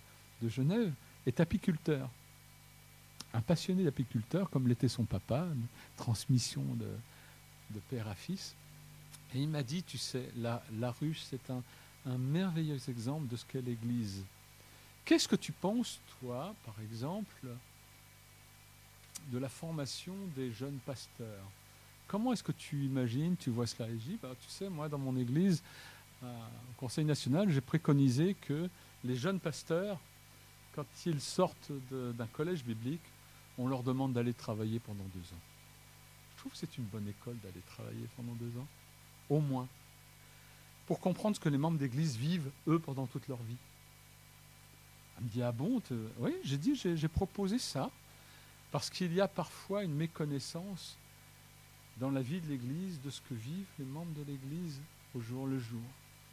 de Genève, est apiculteur. Un passionné d'apiculteur, comme l'était son papa, une transmission de, de père à fils. Et il m'a dit, tu sais, la, la ruche, c'est un, un merveilleux exemple de ce qu'est l'Église. Qu'est-ce que tu penses, toi, par exemple, de la formation des jeunes pasteurs? Comment est-ce que tu imagines, tu vois cela? Et je dis, bah, tu sais, moi, dans mon Église, euh, au Conseil national, j'ai préconisé que les jeunes pasteurs, quand ils sortent de, d'un collège biblique, on leur demande d'aller travailler pendant deux ans. Je trouve que c'est une bonne école d'aller travailler pendant deux ans, au moins, pour comprendre ce que les membres d'église vivent, eux, pendant toute leur vie. Elle me dit, ah bon? te... Oui, j'ai dit, j'ai, j'ai proposé ça, parce qu'il y a parfois une méconnaissance dans la vie de l'église de ce que vivent les membres de l'église au jour le jour.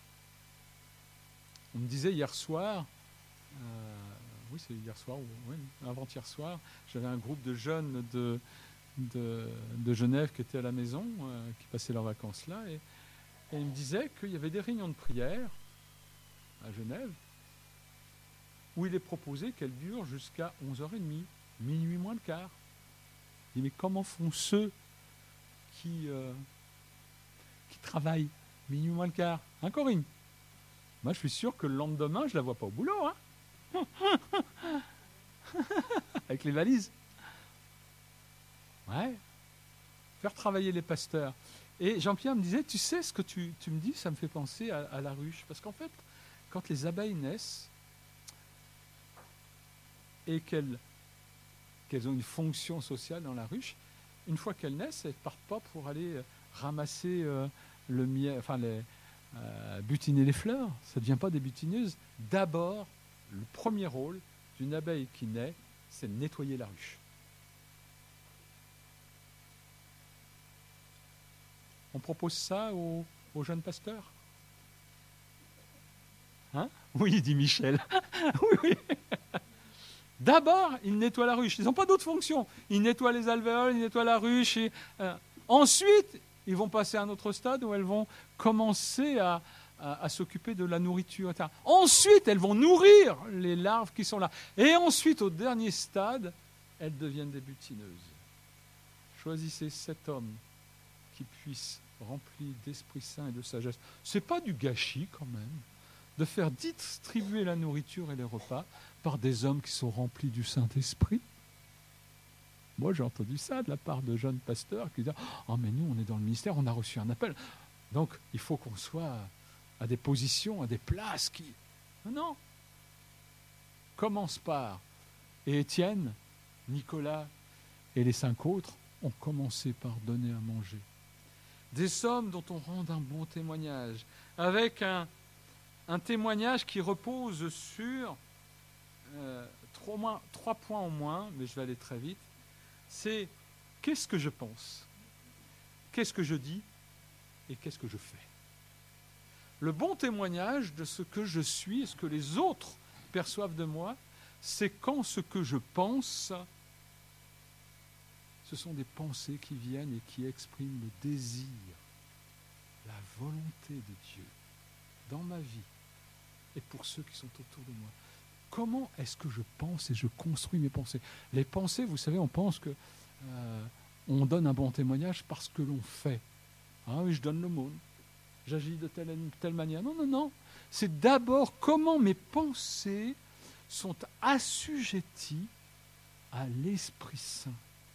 On me disait hier soir, euh, oui c'est hier soir, ou oui, avant-hier soir, j'avais un groupe de jeunes de, de, de Genève qui étaient à la maison, euh, qui passaient leurs vacances là, et, et ils me disaient qu'il y avait des réunions de prière à Genève, où il est proposé qu'elles durent jusqu'à onze heures trente, minuit moins le quart. Je dis, mais comment font ceux qui, euh, qui travaillent minuit moins le quart, hein Corinne? Moi je suis sûr que le lendemain, je ne la vois pas au boulot, hein. Avec les valises. Ouais. Faire travailler les pasteurs. Et Jean-Pierre me disait, tu sais ce que tu, tu me dis, ça me fait penser à, à la ruche. Parce qu'en fait, quand les abeilles naissent, et qu'elles, qu'elles ont une fonction sociale dans la ruche, une fois qu'elles naissent, elles ne partent pas pour aller ramasser euh, le miel, enfin les, euh, butiner les fleurs. Ça ne devient pas des butineuses. D'abord, le premier rôle d'une abeille qui naît, c'est de nettoyer la ruche. On propose ça aux, aux jeunes pasteurs? Hein? Oui, dit Michel. Oui, oui. D'abord, ils nettoient la ruche. Ils n'ont pas d'autre fonction. Ils nettoient les alvéoles, ils nettoient la ruche. Et, euh, ensuite, ils vont passer à un autre stade où elles vont commencer à, à, à s'occuper de la nourriture. Ensuite, elles vont nourrir les larves qui sont là. Et ensuite, au dernier stade, elles deviennent des butineuses. Choisissez cet homme qui puisse, rempli d'Esprit Saint et de sagesse. Ce n'est pas du gâchis quand même, de faire distribuer la nourriture et les repas par des hommes qui sont remplis du Saint-Esprit. Moi, j'ai entendu ça de la part de jeunes pasteurs qui disent « Oh, mais nous, on est dans le ministère, on a reçu un appel. Donc, il faut qu'on soit à des positions, à des places qui... » Non, non. Commence par... Et Étienne, Nicolas et les cinq autres ont commencé par donner à manger. Des hommes dont on rend un bon témoignage, avec un, un témoignage qui repose sur euh, trois, moins, trois points au moins, mais je vais aller très vite. C'est qu'est-ce que je pense, qu'est-ce que je dis et qu'est-ce que je fais. Le bon témoignage de ce que je suis et ce que les autres perçoivent de moi, c'est quand ce que je pense, ce sont des pensées qui viennent et qui expriment le désir, la volonté de Dieu dans ma vie et pour ceux qui sont autour de moi. Comment est-ce que je pense et je construis mes pensées? Les pensées, vous savez, on pense que euh, on donne un bon témoignage parce que l'on fait. Ah oui, je donne l'aumône, j'agis de telle, telle manière. Non, non, non. C'est d'abord comment mes pensées sont assujetties à l'Esprit Saint.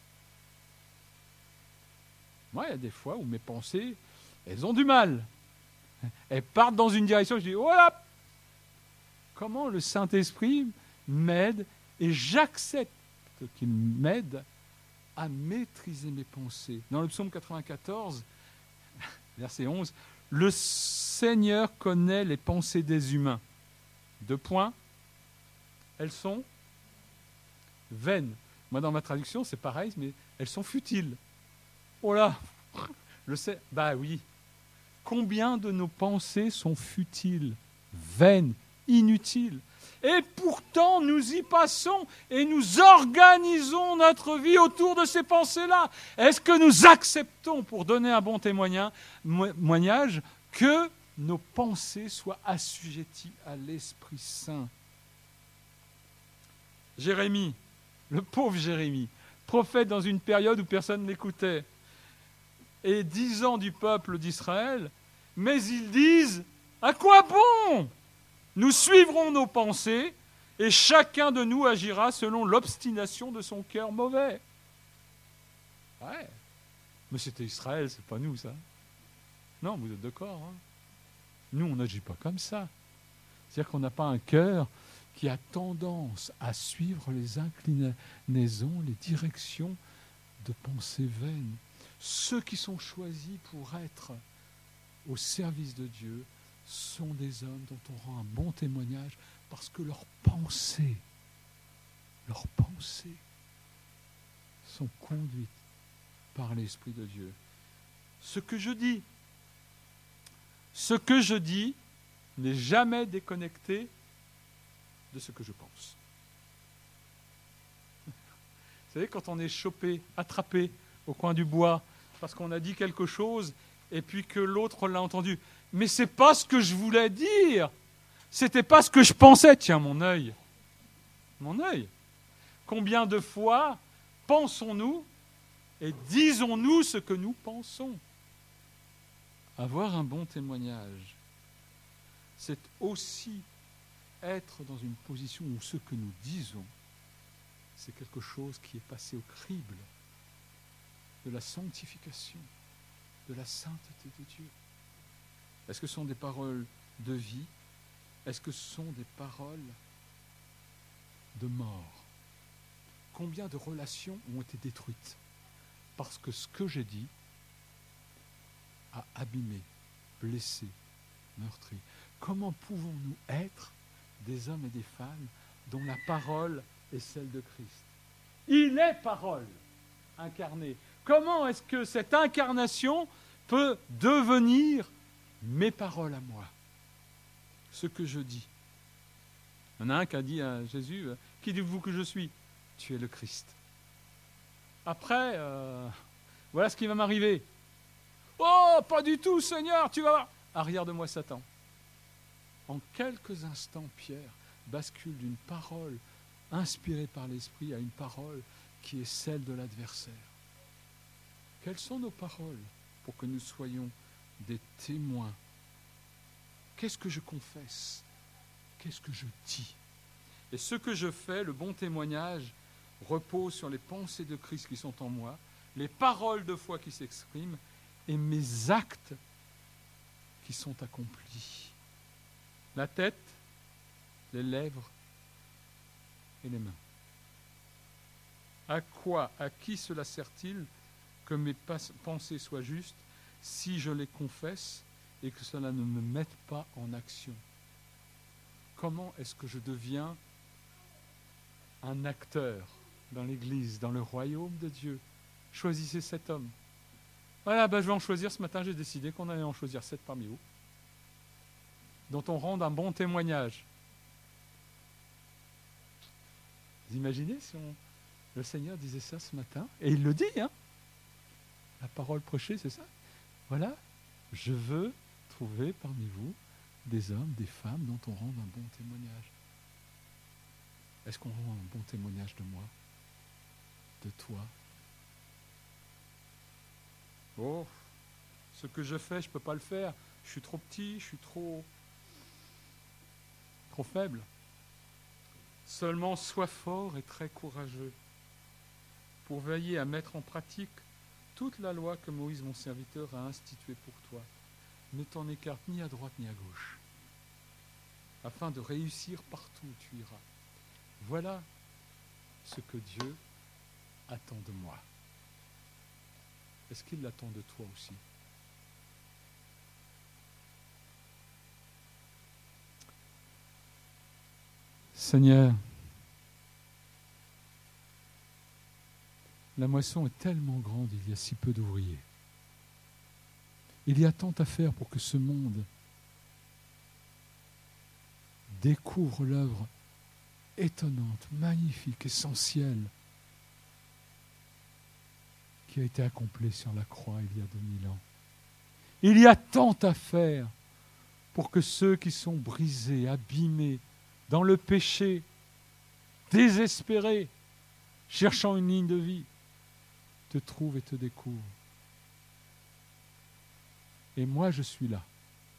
Moi, il y a des fois où mes pensées, elles ont du mal. Elles partent dans une direction, je dis, voilà, comment le Saint-Esprit m'aide et j'accepte qu'il m'aide à maîtriser mes pensées. Dans le psaume quatre-vingt-quatorze, verset onze, le Seigneur connaît les pensées des humains. Deux points, elles sont vaines. Moi, dans ma traduction, c'est pareil, mais elles sont futiles. Oh là, je sais, bah oui. Combien de nos pensées sont futiles, vaines, inutiles? Et pourtant, nous y passons et nous organisons notre vie autour de ces pensées-là. Est-ce que nous acceptons, pour donner un bon témoignage, que nos pensées soient assujetties à l'Esprit Saint? Jérémie, le pauvre Jérémie, prophète dans une période où personne n'écoutait, et disant du peuple d'Israël, mais ils disent, à quoi bon? Nous suivrons nos pensées, et chacun de nous agira selon l'obstination de son cœur mauvais. Ouais, mais c'était Israël, c'est pas nous ça. Non, vous êtes d'accord, hein? Nous, on n'agit pas comme ça. C'est-à-dire qu'on n'a pas un cœur qui a tendance à suivre les inclinaisons, les directions de pensées vaines. Ceux qui sont choisis pour être au service de Dieu sont des hommes dont on rend un bon témoignage parce que leurs pensées, leurs pensées sont conduites par l'Esprit de Dieu. Ce que je dis, ce que je dis n'est jamais déconnecté de ce que je pense. Vous savez, quand on est chopé, attrapé au coin du bois, parce qu'on a dit quelque chose, et puis que l'autre l'a entendu. Mais c'est pas ce que je voulais dire. C'était pas ce que je pensais. Tiens, mon œil. Mon œil. Combien de fois pensons-nous et disons-nous ce que nous pensons? Avoir un bon témoignage, c'est aussi être dans une position où ce que nous disons, c'est quelque chose qui est passé au crible de la sanctification, de la sainteté de Dieu. Est-ce que ce sont des paroles de vie? Est-ce que ce sont des paroles de mort? Combien de relations ont été détruites parce que ce que j'ai dit a abîmé, blessé, meurtri? Comment pouvons-nous être des hommes et des femmes dont la parole est celle de Christ? Il est parole incarnée. Comment est-ce que cette incarnation peut devenir mes paroles à moi? Ce que je dis. Il y en a un qui a dit à Jésus, « Qui dites-vous que je suis ?» « Tu es le Christ. » Après, euh, voilà ce qui va m'arriver. « Oh, pas du tout, Seigneur, tu vas voir. » Arrière de moi, Satan. En quelques instants, Pierre bascule d'une parole inspirée par l'Esprit à une parole qui est celle de l'adversaire. Quelles sont nos paroles pour que nous soyons des témoins? Qu'est-ce que je confesse? Qu'est-ce que je dis? Et ce que je fais, le bon témoignage, repose sur les pensées de Christ qui sont en moi, les paroles de foi qui s'expriment et mes actes qui sont accomplis. La tête, les lèvres et les mains. À quoi, à qui cela sert-il que mes pensées soient justes si je les confesse et que cela ne me mette pas en action? Comment est-ce que je deviens un acteur dans l'Église, dans le royaume de Dieu? Choisissez sept hommes. Voilà, ben je vais en choisir ce matin, j'ai décidé qu'on allait en choisir sept parmi vous, dont on rende un bon témoignage. Vous imaginez si on, le Seigneur disait ça ce matin? Et il le dit, hein? La parole prêchée, c'est ça. Voilà, je veux trouver parmi vous des hommes, des femmes dont on rende un bon témoignage. Est-ce qu'on rend un bon témoignage de moi? De toi? Oh, ce que je fais, je ne peux pas le faire. Je suis trop petit, je suis trop, trop faible. Seulement sois fort et très courageux pour veiller à mettre en pratique toute la loi que Moïse, mon serviteur, a instituée pour toi. Ne t'en écarte ni à droite ni à gauche, afin de réussir partout où tu iras. Voilà ce que Dieu attend de moi. Est-ce qu'il l'attend de toi aussi? Seigneur, la moisson est tellement grande, il y a si peu d'ouvriers. Il y a tant à faire pour que ce monde découvre l'œuvre étonnante, magnifique, essentielle qui a été accomplie sur la croix il y a deux mille ans. Il y a tant à faire pour que ceux qui sont brisés, abîmés dans le péché, désespérés, cherchant une ligne de vie, te trouvent et te découvrent. Et moi, je suis là.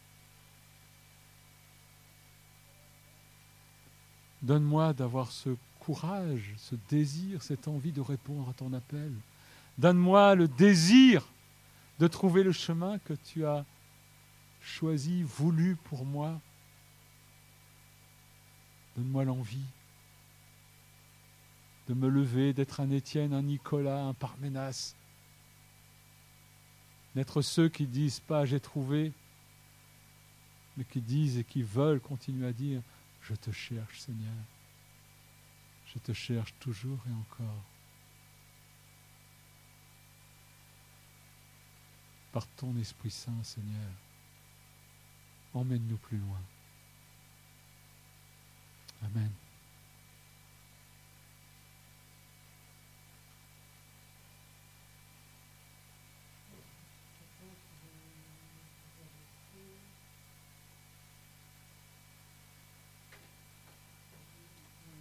Donne-moi d'avoir ce courage, ce désir, cette envie de répondre à ton appel. Donne-moi le désir de trouver le chemin que tu as choisi, voulu pour moi. Donne-moi l'envie de me lever, d'être un Étienne, un Nicolas, un Parménas. D'être ceux qui disent pas « j'ai trouvé », mais qui disent et qui veulent continuer à dire « je te cherche, Seigneur. Je te cherche toujours et encore. » Par ton Esprit Saint, Seigneur, emmène-nous plus loin. Amen.